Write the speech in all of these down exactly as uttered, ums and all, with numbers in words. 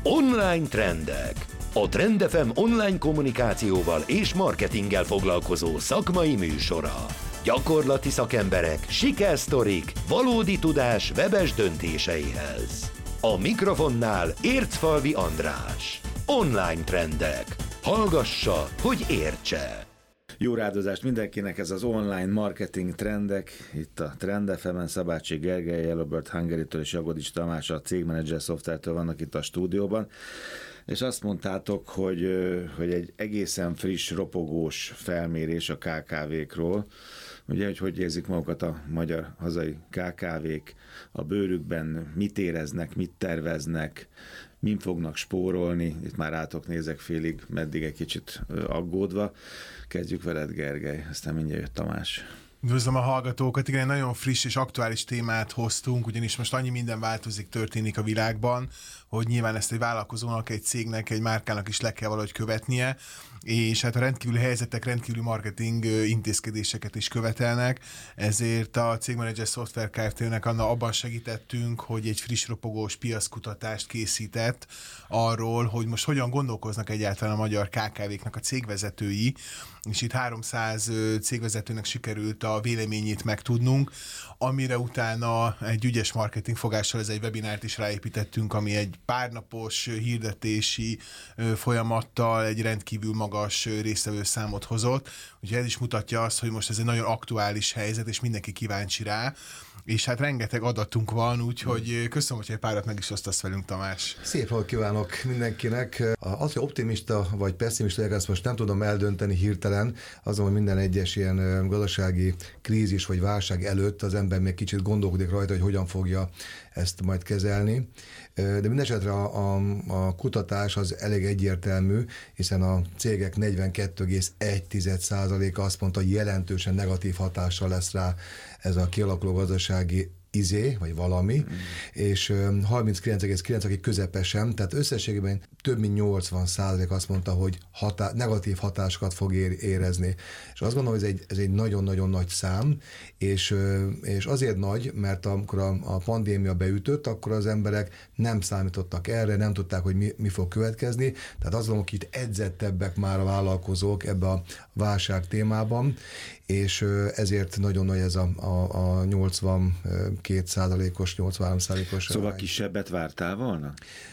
Online trendek. A Trend ef em online kommunikációval és marketinggel foglalkozó szakmai műsora. Gyakorlati szakemberek, sikersztorik, valódi tudás webes döntéseihez. A mikrofonnál Ércfalvi András. Online trendek. Hallgassa, hogy értse! Jó rádozást mindenkinek, ez az online marketing trendek. Itt a Trend ef em-en Szabácsi Gergely, Yellowbird Hungary-től és Jagodics Tamás a Cégmenedzser Szoftvertől vannak itt a stúdióban. És azt mondtátok, hogy, hogy egy egészen friss, ropogós felmérés a ká ká vékról. Ugye, hogy hogy érzik magukat a magyar hazai ká ká vék a bőrükben, mit éreznek, mit terveznek, min fognak spórolni. Itt már rátok nézek félig, meddig egy kicsit aggódva. Kezdjük veled, Gergely, aztán mindjárt jött Tamás. Üdvözlöm a hallgatókat, igen, egy nagyon friss és aktuális témát hoztunk, ugyanis most annyi minden változik, történik a világban, hogy nyilván ezt egy vállalkozónak, egy cégnek, egy márkának is le kell valahogy követnie, és hát a rendkívüli helyzetek rendkívüli marketing intézkedéseket is követelnek, ezért a Cégmenedzser Szoftver Kft-nek Anna abban segítettünk, hogy egy friss ropogós piackutatást készített arról, hogy most hogyan gondolkoznak egyáltalán a magyar ká ká véknek a cégvezetői, és itt háromszáz cégvezetőnek sikerült a véleményét megtudnunk, amire utána egy ügyes marketing fogással ez egy webinárt is ráépítettünk, ami egy párnapos hirdetési folyamattal egy rendkívül magas résztvevő számot hozott. Úgyhogy ez is mutatja azt, hogy most ez egy nagyon aktuális helyzet, és mindenki kíváncsi rá, és hát rengeteg adatunk van, úgyhogy köszönöm, hogy egy párat meg is osztasz velünk, Tamás. Szép napot kívánok mindenkinek. Az, hogy optimista vagy pessimista, ezt most nem tudom eldönteni hirtelen, azon, hogy minden egyes ilyen gazdasági krízis vagy válság előtt az ember még kicsit gondolkodik rajta, hogy hogyan fogja ezt majd kezelni. De mindesetre a, a, a kutatás az elég egyértelmű, hiszen a cégek negyvenkettő egész egy százaléka azt mondta, hogy jelentősen negatív hatással lesz rá ez a kialakuló gazdasági izé, vagy valami, mm. és harminckilenc egész kilenc, aki közepesen, tehát összességében több mint nyolcvan százalék azt mondta, hogy hatá- negatív hatásokat fog érezni. És azt gondolom, hogy ez egy, ez egy nagyon-nagyon nagy szám, és, és azért nagy, mert amikor a, a pandémia beütött, akkor az emberek nem számítottak erre, nem tudták, hogy mi, mi fog következni, tehát azt gondolom, hogy itt edzettebbek már a vállalkozók ebbe a válság témában, és ezért nagyon nagy ez a, a, a nyolcvankét százalékos, nyolcvanhárom százalékos. Szóval arány. Kisebbet vártál volna?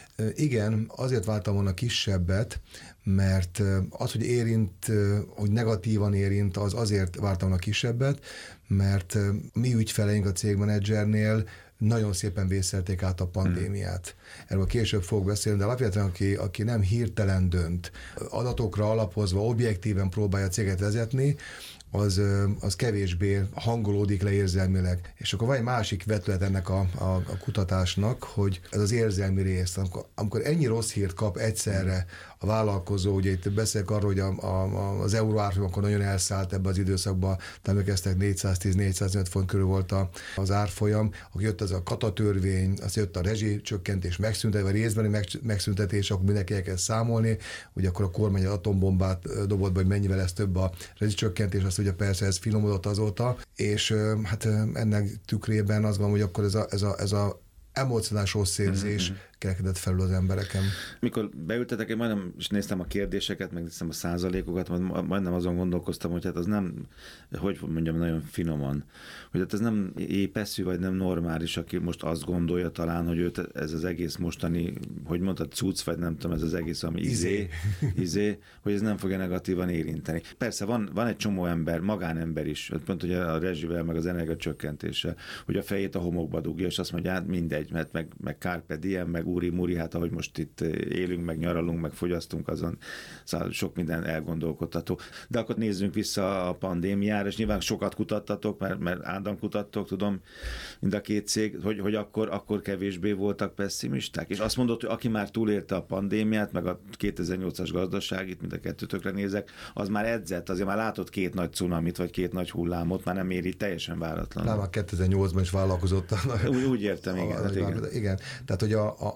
Igen, azért vártam volna kisebbet, mert az, hogy érint, hogy negatívan érint, az azért vártam volna kisebbet, mert mi ügyfeleink a Cégmenedzsernél nagyon szépen vészelték át a pandémiát. Erről később fogok beszélni, de alapvetően aki, aki nem hirtelen dönt, adatokra alapozva, objektíven próbálja a céget vezetni, az, az kevésbé hangolódik le érzelmileg. És akkor van egy másik vetület ennek a, a, a kutatásnak, hogy ez az érzelmi rész. Amikor, amikor ennyi rossz hírt kap egyszerre a vállalkozó, ugye itt beszélek arról, hogy a, a, az euró árfolyam akkor nagyon elszállt ebbe az időszakban, emlékeztek, négyszáztíz négyszázöt font körül volt a, az árfolyam, akkor jött az a katatörvény, az jött a rezsicsökkentés megszüntetés, vagy részbeni meg, megszüntetés, akkor mindenki elkezd számolni, ugye akkor a kormány atombombát dobott be, hogy mennyivel lesz több a rezsicsökkentés, azt ugye persze ez finomodott azóta, és hát ennek tükrében azt gondolom, hogy akkor ez a, ez a, ez a emocionális rossz érzés mm-hmm. kerekedett felül az embereken. Mikor beültetek, én majdnem is néztem a kérdéseket, megnéztem a százalékokat, majdnem azon gondolkoztam, hogy hát az nem, hogy mondjam, nagyon finoman, hogy hát ez nem épeszű, vagy nem normális, aki most azt gondolja talán, hogy őt ez az egész mostani, hogy mondtad, cucc, vagy nem tudom, ez az egész, ami izé, izé, hogy ez nem fogja negatívan érinteni. Persze van, van egy csomó ember, magánember is, pont hogy a rezsivel, meg az energiacsökkentéssel, hogy a fejét a homokba dugja, és azt mondja, hát mindegy, mert meg, meg carpe diem, meg úri muri, hát ahogy most itt élünk, meg nyaralunk, meg fogyasztunk, azon szóval sok minden elgondolkodható. De akkor nézzünk vissza a pandémiára, és nyilván sokat kutattatok, mert, mert Ádám kutattok, tudom, mind a két cég, hogy, hogy akkor, akkor kevésbé voltak pessimisták. És azt mondod, hogy aki már túlélte a pandémiát, meg a kétezer-nyolcas gazdaságit, mind a kettőtökre nézek, az már edzett, azért már látott két nagy cunamit, vagy két nagy hullámot, már nem éri teljesen váratlan. Nem, a kétezer-nyolcban is vállalkozott. Úgy, úgy értem, igen. A, hát igen. igen. Tehát, hogy a, a,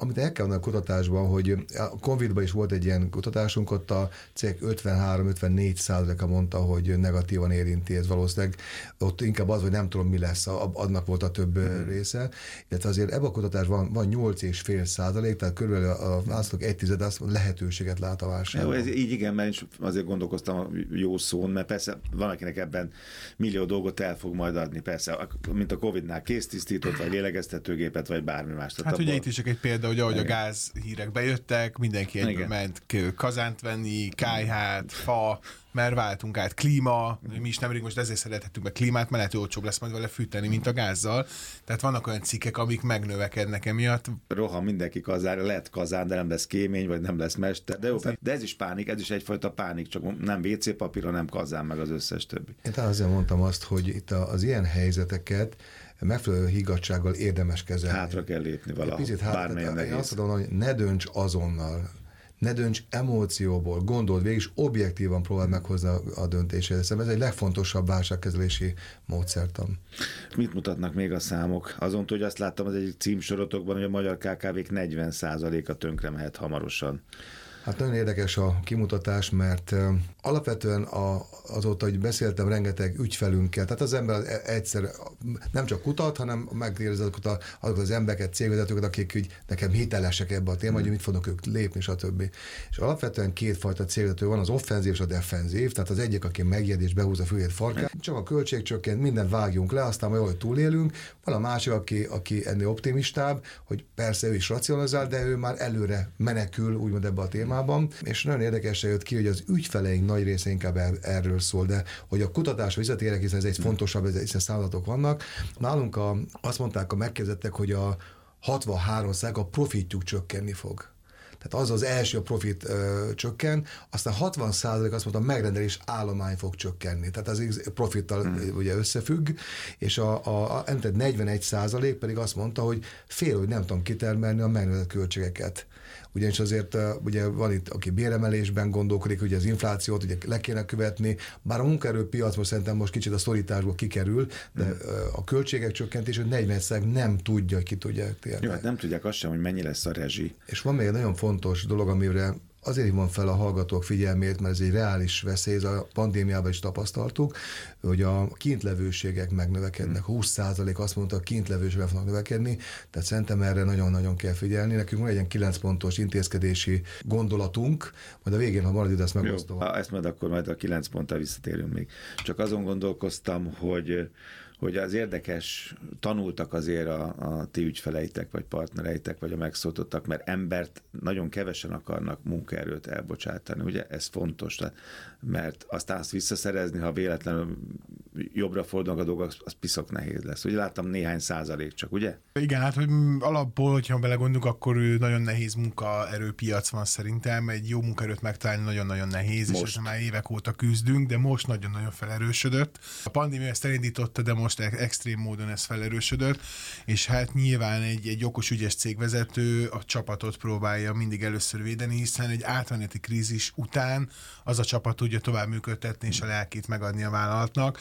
amit el kell mondani a kutatásban, hogy a Covidban is volt egy ilyen kutatásunk, ott a cég ötvenhárom-ötvennégy százaléka mondta, hogy negatívan érinti ez valószínűleg. Ott inkább az, hogy nem tudom, mi lesz, annak volt a több mm. része. Illetve azért ebben a kutatásban van nyolc egész öt százalék, tehát körülbelül a választók egy tized azt lehetőséget lát a válságban. Ez így igen, mert is azért gondolkoztam a jó szón, mert persze van, akinek ebben millió dolgot el fog majd adni, persze, mint a Covidnál kéztisztított, vagy lélegeztetőgépet, vagy bármi más. Hát abból... ugye itt is csak egy példa, hogy ahogy igen. a gázhírek bejöttek, mindenki egyből igen. ment kazánt venni, kályhát, fa, mert váltunk át, klíma, mi is nemrég most ezért szerethetünk be klímát, mert lehet, hogy olcsóbb lesz majd vele fűteni, mint a gázzal. Tehát vannak olyan cikkek, amik megnövekednek emiatt. Rohan mindenki kazánra, lehet kazán, de nem lesz kémény, vagy nem lesz mester. De jó, de ez is pánik, ez is egyfajta pánik, csak nem vé cé papír, hanem kazán, meg az összes többi. Én talán azért mondtam azt, hogy itt az ilyen helyzeteket megfelelő higgadtsággal érdemes kezelni. Hátra kell lépni valahol, bármilyen nehéz. Én azt mondom, hogy ne dönts azonnal. Ne dönts emócióból, gondold végig, és objektívan próbáld meghozni a döntését. Ez egy legfontosabb válságkezelési módszertan. Mit mutatnak még a számok? Azon, hogy azt láttam az egyik címsorotokban, hogy a magyar ká ká vék negyven százaléka tönkre mehet hamarosan. Hát nagyon érdekes a kimutatás, mert alapvetően a, azóta, hogy beszéltem rengeteg ügyfelünkkel, tehát az ember egyszer nem csak kutat, hanem megkérdezi azokat, azokat az embereket, cégvezetőket, akik úgy nekem hitelesek ebbe a téma, hmm. hogy mit fognak ők lépni, stb. És alapvetően kétfajta cégvezető van, az offenzív és a defenzív, tehát az egyik, aki megjed és behúzza a fülét farkát, csak a költség csökkent, mindent vágjunk le, aztán majd jól túlélünk, van a másik, aki, aki ennél optimistább, hogy persze ő is racionalizál, de ő már előre menekül, úgymond ebbe a témában. És nagyon érdekesen jött ki, hogy az ügyfeleink nagy része inkább er, erről szól, de hogy a kutatás visszatérek, hiszen ez egy fontosabb, hiszen számadatok vannak. Nálunk a, azt mondták a megkérdezettek, hogy a hatvanhárom százalék a profitjuk csökkenni fog. Tehát az az első, a profit ö, csökken, aztán hatvan százalék azt mondta, a megrendelés állomány fog csökkenni. Tehát az profittal mm. ugye összefügg, és a, a, a negyvenegy százalék pedig azt mondta, hogy fél, hogy nem tudom kitermelni a megrendelett költségeket. Ugyanis azért ugye van itt, aki béremelésben gondolkodik, ugye az inflációt ugye le kéne követni, bár a munkaerőpiac most szerintem most kicsit a szorításból kikerül, de mm. a költségek csökkentés, hogy negyven százalék nem tudja, hogy ki tudja térni. Jó, hát nem tudják azt sem, hogy mennyi lesz a rezsi. És van még egy nagyon fontos dolog, amire azért hívom fel a hallgatók figyelmét, mert ez egy reális veszély, ez a pandémiában is tapasztaltuk, hogy a kintlevőségek megnövekednek. húsz százalék azt mondta, a kintlevőségek fognak növekedni, tehát szerintem erre nagyon-nagyon kell figyelni. Nekünk van egy ilyen kilenc pontos intézkedési gondolatunk, majd a végén, ha marad ide, ezt megosztom. Jó, ezt majd akkor majd a kilenc ponttal visszatérünk még. Csak azon gondolkoztam, hogy hogy az érdekes, tanultak azért a, a ti ügyfeleitek, vagy partnereitek, vagy a megszóltottak, mert embert nagyon kevesen akarnak munkaerőt elbocsátani, ugye? Ez fontos, mert aztán azt visszaszerezni, ha véletlenül jobbra fordulnak a dolgok, az piszok nehéz lesz. Ugye láttam néhány százalék csak, ugye? Igen, hát hogy alapból, hogyha belegondolunk, akkor nagyon nehéz munkaerőpiac van szerintem, egy jó munkaerőt megtalálni nagyon-nagyon nehéz, most. És ezt már évek óta küzdünk, de most nagyon-nagyon felerősödött. A pandémia ezt elindította, de most extrém módon ez felerősödött, és hát nyilván egy, egy okos, ügyes cégvezető a csapatot próbálja mindig először védeni, hiszen egy átmeneti krízis után az a csapat tudja tovább működtetni és a lelkét megadni a vállalatnak.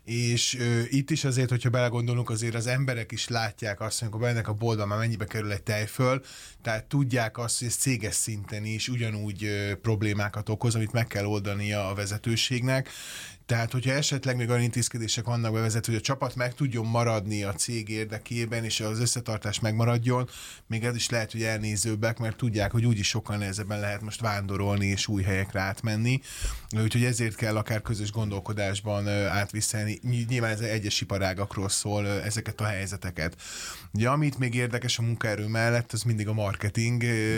És ö, itt is azért, hogyha belegondolunk, azért az emberek is látják azt, hogy amikor bennek a boltban már mennyibe kerül egy tejföl, tehát tudják azt, hogy ez céges szinten is ugyanúgy ö, problémákat okoz, amit meg kell oldania a vezetőségnek. Tehát, hogyha esetleg még olyan intézkedések vannak bevezetve, hogy a csapat meg tudjon maradni a cég érdekében, és az összetartás megmaradjon, még ez is lehet, hogy elnézőbbek, mert tudják, hogy úgyis sokkal nehezebben lehet most vándorolni és új helyekre átmenni. Úgyhogy ezért kell akár közös gondolkodásban átviszelni. Nyilván ez egyes iparágakról szól ezeket a helyzeteket. Ugye, amit még érdekes a munkaerő mellett, az mindig a marketing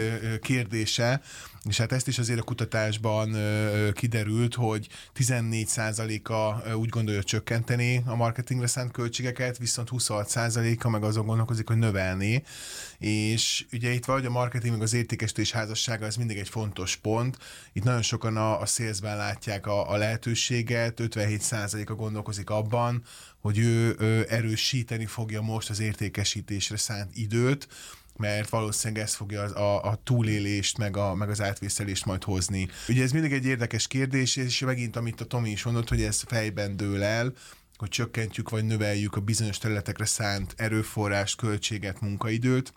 kérdése, és hát ezt is azért a kutatásban ö, kiderült, hogy tizennégy százaléka úgy gondolja csökkenteni a marketingre szánt költségeket, viszont huszonhat százaléka meg azon gondolkozik, hogy növelni. És ugye itt valahogy a marketing meg az értékesítés házassága, ez mindig egy fontos pont. Itt nagyon sokan a, a salesben látják a, a lehetőséget, ötvenhét százaléka gondolkozik abban, hogy ő, ő erősíteni fogja most az értékesítésre szánt időt, mert valószínűleg ez fogja az, a, a túlélést, meg, a, meg az átvészelést majd hozni. Ugye ez mindig egy érdekes kérdés, és megint, amit a Tomi is mondott, hogy ez fejben dől el, hogy csökkentjük vagy növeljük a bizonyos területekre szánt erőforrást, költséget, munkaidőt.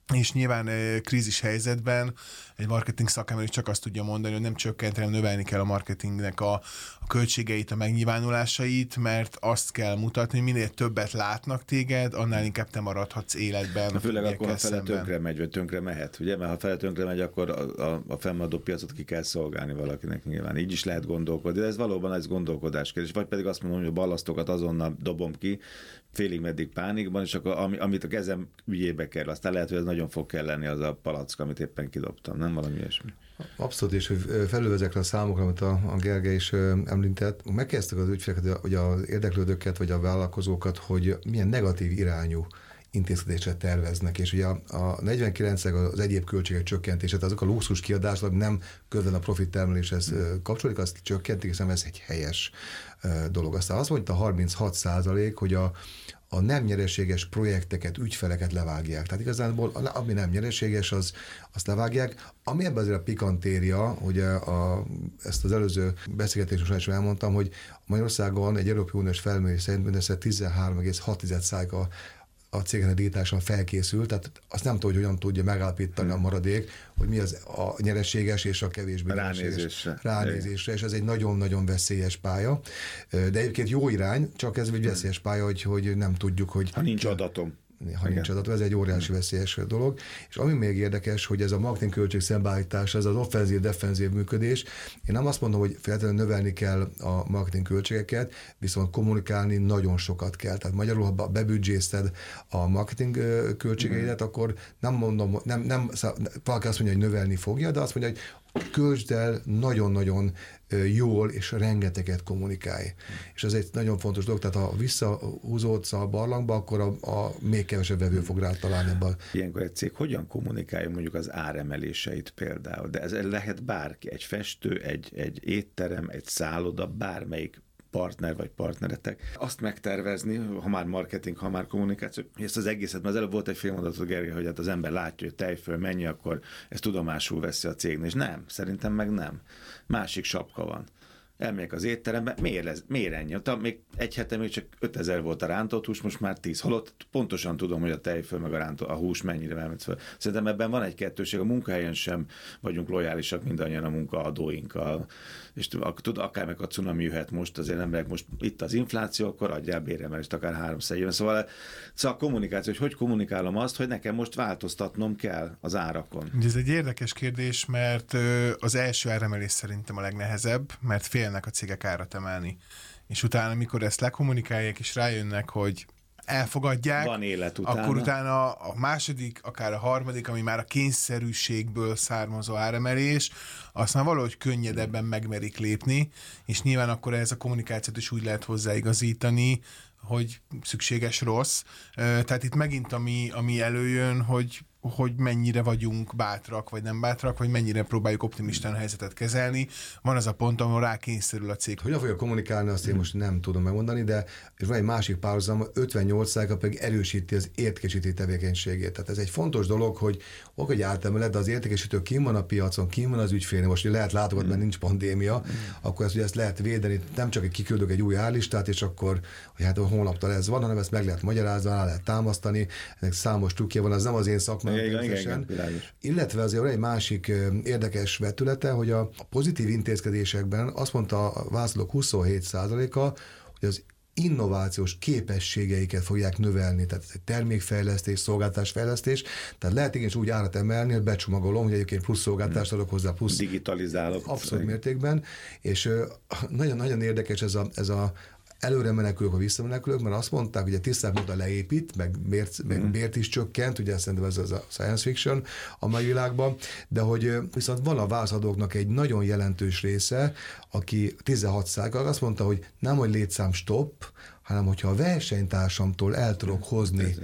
és nyilván krízis helyzetben egy marketing szakember csak azt tudja mondani, hogy nem csökkenteni, növelni kell a marketingnek a, a költségeit, a megnyilvánulásait, mert azt kell mutatni, hogy minél többet látnak téged, annál inkább te maradhatsz életben. Na, főleg akkor, ha fele tönkre megy, vagy tönkre mehet, ugye? Mert ha fele tönkre megy, akkor a, a, a fennmaradó piacot ki kell szolgálni valakinek nyilván. Így is lehet gondolkodni, de ez valóban ez gondolkodás kérdés. Vagy pedig azt mondom, hogy a ballasztokat azonnal dobom ki, félig meddig pánikban, és akkor ami, amit a kezem ügyébe kell, aztán lehet, hogy ez nagyon fog kelleni az a palack, amit éppen kidobtam, nem valami ilyesmi. Abszolút, és hogy felül ezekre a számokra, amit a, a Gergely is említett, megkezdtük az ügyfeleket, hogy az érdeklődőket, vagy a vállalkozókat, hogy milyen negatív irányú intézkedésre terveznek, és ugye a, a negyvenkilenc az egyéb költségek csökkentését, azok a luxus kiadások nem közben a profit termeléshez kapcsolódik, azt csökkentik, hiszen ez egy helyes dolog. Aztán azt mondta a harminchat százalék, hogy a a nem nyereséges projekteket, ügyfeleket levágják. Tehát igazából ami nem nyereséges, az, azt levágják. Ami ebben azért a pikantéria, hogy a, a, ezt az előző beszélgetésben is elmondtam, hogy Magyarországon egy Európai Uniós felmérés szerint mindössze tizenhárom egész hat százalék a a cégnek digitálisan felkészült, tehát azt nem tudja, hogy hogyan tudja megállapítani hmm. a maradék, hogy mi az a nyereséges és a kevésbé ránézésre. Ránézésre, és ez egy nagyon-nagyon veszélyes pálya. De egyébként jó irány, csak ez egy veszélyes pálya, hogy, hogy nem tudjuk, hogy... Ha nincs adatom. Ha Igen. nincs adatom, ez egy óriási hmm. veszélyes dolog. És ami még érdekes, hogy ez a marketing költség szembeállítás, ez az offenzív-defenzív működés. Én nem azt mondom, hogy feltétlenül növelni kell a marketing költségeket, viszont kommunikálni nagyon sokat kell. Tehát magyarul, ha bebüdzsézted a marketing költségeidet, hmm. akkor nem mondom, nem, nem, valaki azt mondja, hogy növelni fogja, de azt mondja, hogy költsd el nagyon-nagyon jól, és rengeteget kommunikálj. Hmm. És ez egy nagyon fontos dolog, tehát ha visszahúzódsz a barlangba, akkor a, a még kevesebb vevő fog rá találni ebben. Ilyenkor egy cég hogyan kommunikálja mondjuk az áremeléseit például? De ez lehet bárki, egy festő, egy, egy étterem, egy szálloda, bármelyik partner vagy partneretek, azt megtervezni, ha már marketing, ha már kommunikáció, hogy ezt az egészet, mert az előbb volt egy fél mondatot, Gergely, hogy hát az ember látja, hogy tejföl mennyi, akkor ezt tudomásul veszi a cégnél, és nem, szerintem meg nem. Másik sapka van. Elmegyek az étterembe, miért, ez, miért ennyi? Még egy hete még csak ötezer volt a rántott hús, most már tíz. Holott pontosan tudom, hogy a tejföl meg a, rántott, a hús mennyire elment fel. Szerintem ebben van egy kettőség. A munkahelyen sem vagyunk lojálisak mindannyian a munkaadóinkkal. És tud, akár meg a cunami jöhet most, azért emberek most itt az infláció, akkor adjál béremelést akár háromszor éven. Szóval, szóval a kommunikáció, hogy hogy kommunikálom azt, hogy nekem most változtatnom kell az árakon. Ez egy érdekes kérdés, mert az első áremelés szerintem a legnehezebb, mert félnek a cégek árat emelni. És utána, amikor ezt lekommunikálják, és rájönnek, hogy elfogadják, van élet utána. Akkor utána a második, akár a harmadik, ami már a kényszerűségből származó áremelés, azt már valahogy könnyedebben megmerik lépni, és nyilván akkor ez a kommunikációt is úgy lehet hozzáigazítani, hogy szükséges rossz. Tehát itt megint ami, ami előjön, hogy hogy mennyire vagyunk bátrak, vagy nem bátrak, vagy mennyire próbáljuk optimistán a helyzetet kezelni. Van az a pont, ahol rákényszerül a cég. Hogyan fogja kommunikálni, azt én most nem tudom megmondani, de és van egy másik párhuzam, ötvennyolc százalék pedig erősíti az értékesítő tevékenységét. Tehát ez egy fontos dolog, hogy oké, hogy átemeled, de az értékesítő kim van a piacon, kim van az ügyfélnél, most lehet látogatni, mert nincs pandémia, mm. akkor ezt, ugye ezt lehet védeni, nem csak egy kiküldök egy új állistát, és akkor, hogy hát a honlaptól ez van, hanem ezt meg lehet magyarázni, rá lehet támasztani, ennek számos trükkje van, az nem az én szakmám. Igen, igen, igen, illetve azért egy másik érdekes vetülete, hogy a pozitív intézkedésekben azt mondta a válaszolók huszonhét százaléka, hogy az innovációs képességeiket fogják növelni, tehát ez egy termékfejlesztés, szolgáltatásfejlesztés, tehát lehet igenis úgy árat emelni, hogy becsomagolom, hogy egyébként plusz szolgáltást adok hozzá, plusz digitalizálok. Abszolút mértékben, és nagyon-nagyon érdekes ez a, ez a előre menekülök, a visszamenekülök, mert azt mondták, hogy a tiszták módon leépít, meg bért, meg mm. bért is csökkent, ugye szerintem ez az a science fiction a mai világban, de hogy viszont van a válaszadóknak egy nagyon jelentős része, aki tizenhat százalék azt mondta, hogy nem, hogy létszám stop, hanem hogyha a versenytársamtól el tudok hozni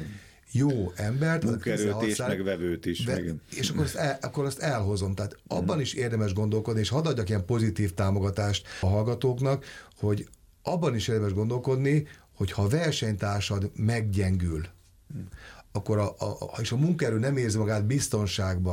jó embert, munkaerőt és meg vevőt is. Ve- meg. És akkor azt, el, akkor azt elhozom. Tehát abban mm. is érdemes gondolkodni, és hadd adjak ilyen pozitív támogatást a hallgatóknak, hogy abban is érdemes gondolkodni, hogy ha a versenytársad meggyengül, hmm. akkor a, a, és a munkaerő nem érzi magát biztonságba,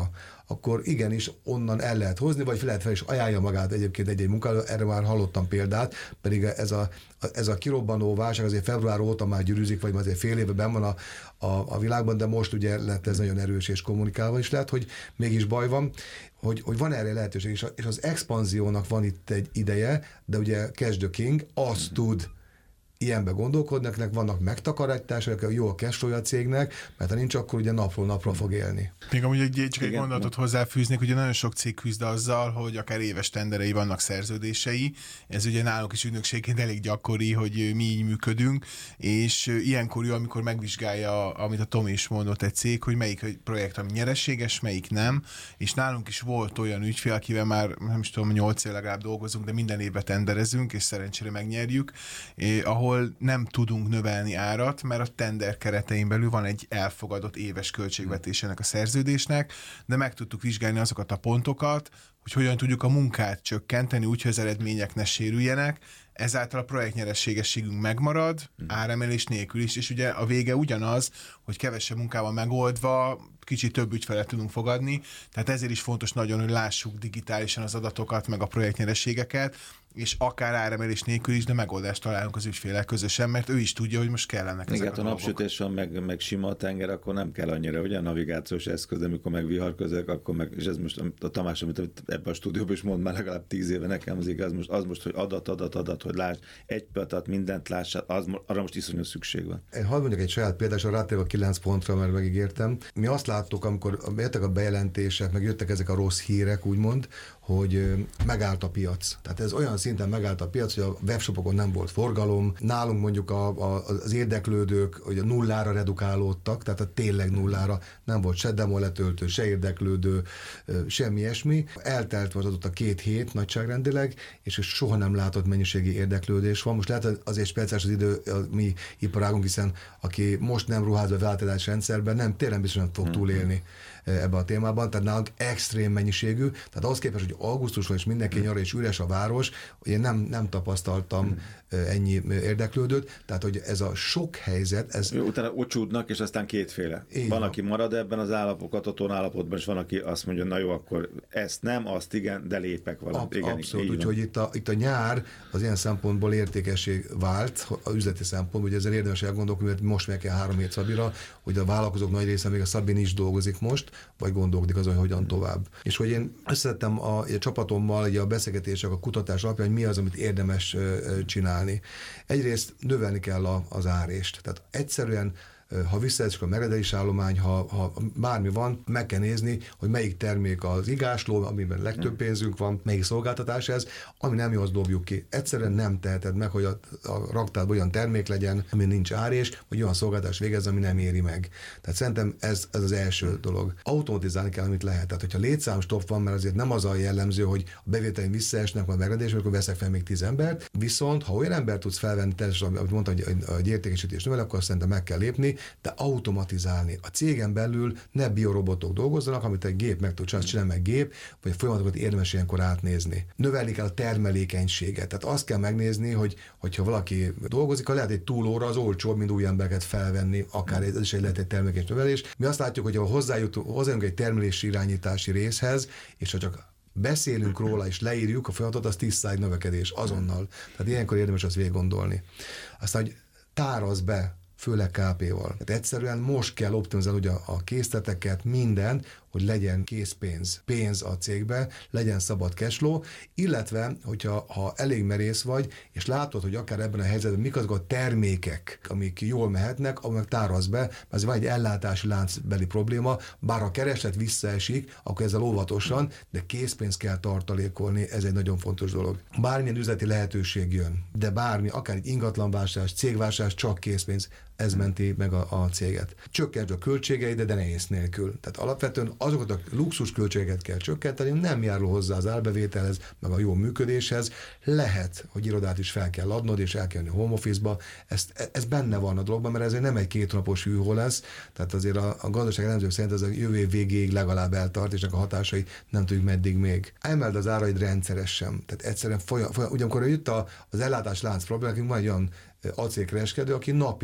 akkor igenis onnan el lehet hozni, vagy fel lehet fel is ajánlja magát egyébként egy-egy munkáló, erre már hallottam példát, pedig ez a, ez a kirobbanó válság azért február óta már gyűrűzik, vagy azért fél éve benn van a, a, a világban, de most ugye lett ez nagyon erős és kommunikálva is lehet, hogy mégis baj van, hogy, hogy van erre lehetőség, és, a, és az expanziónak van itt egy ideje, de ugye Cash the King azt tud ilyenbe gondolkodnak, nek vannak megtakarítások, jó a cashflow a cégnek, mert ha nincs, akkor ugye napról napra fog élni. Még amúgy egy, csak egy Igen. gondolatot hozzáfűznék, ugye nagyon sok cég küzd azzal, hogy akár éves tenderei vannak, szerződései, ez ugye nálunk is ügynökségként elég gyakori, hogy mi így működünk, és ilyenkor jó, amikor megvizsgálja, amit a Tomi is mondott, egy cég, hogy melyik projekt, ami nyereséges, melyik nem, és nálunk is volt olyan ügyfél, akivel már nem is tudom, nyolc év legalább dolgozunk, de minden évben tenderezünk, és szerencsére megnyerjük, ahol ahol nem tudunk növelni árat, mert a tender keretein belül van egy elfogadott éves költségvetésének a szerződésnek, de meg tudtuk vizsgálni azokat a pontokat, hogy hogyan tudjuk a munkát csökkenteni, úgy, hogy az eredmények ne sérüljenek, ezáltal a projektnyerességességünk megmarad, áremelés nélkül is, és ugye a vége ugyanaz, hogy kevesebb munkával megoldva kicsit több ügyfelet tudunk fogadni, tehát ezért is fontos nagyon, hogy lássuk digitálisan az adatokat, meg a projektnyerességeket, és akár áremelés nélkül is, de megoldást találunk az ügyfélek közösen, mert ő is tudja, hogy most kellenek ezek igen, a ha napsütés van, meg, meg sima a tenger, akkor nem kell annyira, ugye a navigációs eszköz, de amikor meg vihar közök, akkor meg, és ez most a Tamás, amit ebben a stúdióban is mond már legalább tíz éve nekem, az igaz, most, az most, hogy adat, adat, adat, hogy láss, egy például mindent láss, az, arra most iszonyú szükség van. Én hadd mondjak egy saját példát, és rátérve a kilenc pontra, mert megígértem. Mi azt láttuk, amikor jöttek a bejelentések, meg jöttek ezek a rossz hírek, úgymond, hogy megállt a piac. Tehát ez olyan szinten megállt a piac, hogy a webshopokon nem volt forgalom. Nálunk mondjuk a, a, az érdeklődők hogy a nullára redukálódtak, tehát a tényleg nullára nem volt se demo letöltő, se érdeklődő, semmi ilyesmi. Eltelt az adott a két hét nagyságrendileg, és soha nem látott mennyiségi érdeklődés van. Most lehet azért speciális az idő a mi iparágunk, hiszen aki most nem ruház a változás rendszerben, nem tényleg biztosan fog túlélni ebbe a témában, tehát nálunk extrém mennyiségű, tehát ahhoz képest, hogy augusztusban is mindenki nyar és üres a város, hogy én nem, nem tapasztaltam hmm. ennyi érdeklődőt, tehát hogy ez a sok helyzet, ez... Jó, utána ocsúdnak, és aztán kétféle. Így van, van, aki marad ebben az állapot, állapotban, és van, aki azt mondja, na jó, akkor ezt nem, azt igen, de lépek valamit. Ab, igen, abszolút, úgyhogy itt a, itt a nyár az ilyen szempontból értékesség vált, a üzleti szempontból, hogy ezzel érdemes elgondolkodni, mert most meg kell három hét Szabira, hogy a vállalkozók nagy része, még a Szabin is dolgozik most, vagy gondolkodik azon, hogy hogyan tovább. És hogy én összetettem a, a csapatommal a beszélgetések, a kutatás alapján, hogy mi az, amit érdemes csinálni. Egyrészt növelni kell a, az árést. Tehát egyszerűen ha visszaesik a meredelés állomány, ha, ha bármi van, meg kell nézni, hogy melyik termék az igásló, amiben legtöbb pénzünk van, melyik szolgáltatás ez, ami nem jó, azt dobjuk ki. Egyszerűen nem teheted meg, hogy a, a raktárban olyan termék legyen, ami nincs árés, vagy olyan szolgáltatás végez, ami nem éri meg. Tehát szerintem ez, ez az első dolog. Automatizálni kell, amit lehet. Tehát, hogyha létszám stop van, mert azért nem az a jellemző, hogy a bevételeim visszaesnek, majd megrendésben, akkor veszek fel még tíz embert. Viszont, ha olyan embert tudsz felvenni, teljesen, amit mondtam, hogy a értékesítés növel, akkor szerintem meg kell lépni, de automatizálni. A cégen belül ne biorobotok dolgozzanak, amit egy gép meg tud csinálni, csinál meg gép, vagy a folyamatokat érdemes ilyenkor átnézni. Növelni kell a termelékenységet. Tehát azt kell megnézni, hogy hogyha valaki dolgozik, ha lehet egy túlóra, az olcsóbb, mint új embereket felvenni, akár ez is egy lehet egy termelékenység növelés. Mi azt látjuk, hogy ha hozzájutunk, hozzájunk egy termelési irányítási részhez, és ha csak beszélünk róla és leírjuk a folyamatot, az tíz százalék növekedés azonnal. Tehát ilyenkor érdemes azt végig gondolni. Aztán, hogy táraz be, főleg ká pé-val. Tehát egyszerűen most kell optimizálni ugye a készleteket, mindent, hogy legyen készpénz, pénz a cégbe, legyen szabad cashflow, illetve, hogyha ha elég merész vagy, és látod, hogy akár ebben a helyzetben mik azok a termékek, amik jól mehetnek, amik táraz be, mert ez van egy ellátási láncbeli probléma, bár a kereslet visszaesik, akkor ezzel óvatosan, de készpénzt kell tartalékolni, ez egy nagyon fontos dolog. Bármilyen üzleti lehetőség jön, de bármi, akár egy ingatlanvásárlás, cégvásárlás, csak készpénz, ez menti meg a, a céget. Csökkent a költségeid, de nehéz nélkül. Tehát alapvetően azokat a luxus költségeket kell csökkenteni, nem járul hozzá az árbevételhez, meg a jó működéshez. Lehet, hogy irodát is fel kell adnod, és el kell jönni home office-ba. Ez, ez benne van a dologban, mert ez nem egy két napos hűhó lesz, tehát azért a, a gazdaság elemzők szerint ez a jövő év végéig legalább eltart, és a hatásai nem tudjuk meddig még. Emeld az áraid rendszeresen. Tehát egyszerűen folyam, folyam, ugyanakkor jött a, az ellátás lánc problémák, van egy olyan acélkereskedő, aki napi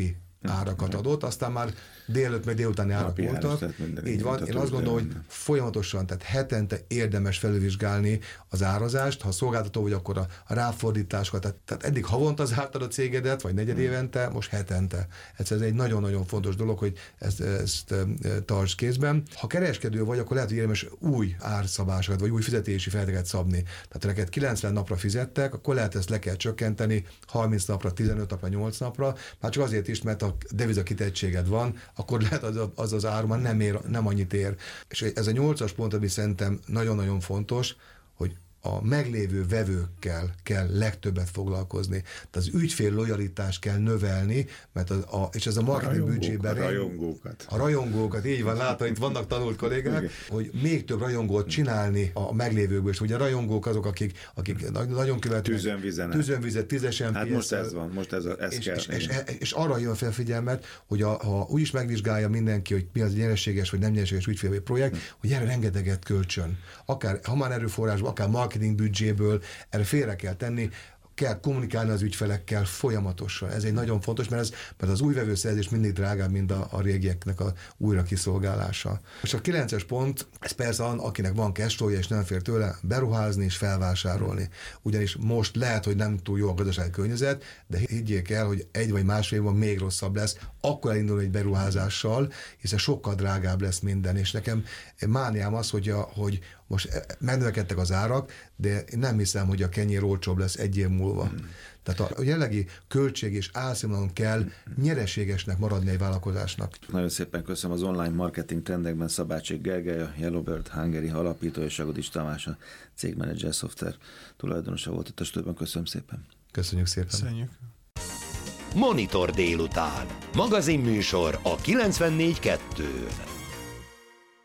árakat adott, aztán már délelőtt meg délutáni árak Napi voltak. áras, Így van, én azt gondolom, hogy folyamatosan, tehát hetente érdemes felülvizsgálni az árazást, ha szolgáltató vagy, akkor a, a ráfordításokat, tehát, tehát eddig havonta zártad a cégedet, vagy negyed évente, most hetente. Ez, ez egy nagyon-nagyon fontos dolog, hogy ezt, ezt tarts kézben. Ha kereskedő vagy, akkor lehet, hogy érdemes új árszabásokat, vagy új fizetési feltételeket szabni. Tehát neked kilencven napra fizettek, akkor lehet ezt le kell csökkenteni harminc napra, tizenöt napra, nyolc napra, már csak azért is, mert a deviza kitettséged van, akkor lehet az az, az áru már nem, ér, nem annyit ér. És ez a nyolcas pont, ami szerintem nagyon-nagyon fontos, hogy a meglévő vevőkkel kell legtöbbet foglalkozni. Tehát az ügyfél lojalitást kell növelni, mert az, a, és ez a marketing büdzsében... A rajongókat. A rajongókat, így van, látod, itt vannak tanult kollégák, okay. hogy még több rajongót csinálni a meglévőkből, és ugye a rajongók azok, akik, akik nagyon követnek. Tűzönvizenek. Tűzönvizet, tízes em pé es. Hát most ez van, most ez, a, ez és, kell. És, és, és arra jön fel figyelmet, hogy a, ha úgy is megvizsgálja mindenki, hogy mi az nyereséges vagy nem nyereséges ügyfél projekt, hmm. hogy erre rengeteget költsön. Akár humán erőforrásból, akár marketing büdzséből, erre félre kell tenni, kell kommunikálni az ügyfelekkel folyamatosan. Ez egy nagyon fontos, mert, ez, mert az új vevőszerzés mindig drágább, mint a, a régieknek a újra kiszolgálása. És a kilences pont, ez persze akinek van cashflow-ja és nem fér tőle, beruházni és felvásárolni. Ugyanis most lehet, hogy nem túl jó a gazdasági környezet, de higgyék el, hogy egy vagy másfél évben még rosszabb lesz, akkor elindul egy beruházással, hiszen sokkal drágább lesz minden. És nekem mániám az, hogy, a, hogy most megnövekedtek az árak, de én nem hiszem, hogy a kenyér olcsóbb lesz egy év múlva. Hmm. Tehát a jelenlegi költség és álszínvonalon kell nyereségesnek maradni egy vállalkozásnak. Nagyon szépen köszönöm az online marketing trendekben Szabácsik Gergely, a Yellowbird Hungary alapító, és Agodics Tamás, a cégmenedzser szoftver tulajdonosa volt itt a stúdióban. Köszönöm szépen. Köszönjük szépen. Köszönjük. Monitor délután. Magazinműsor a kilencvennégy kettőn.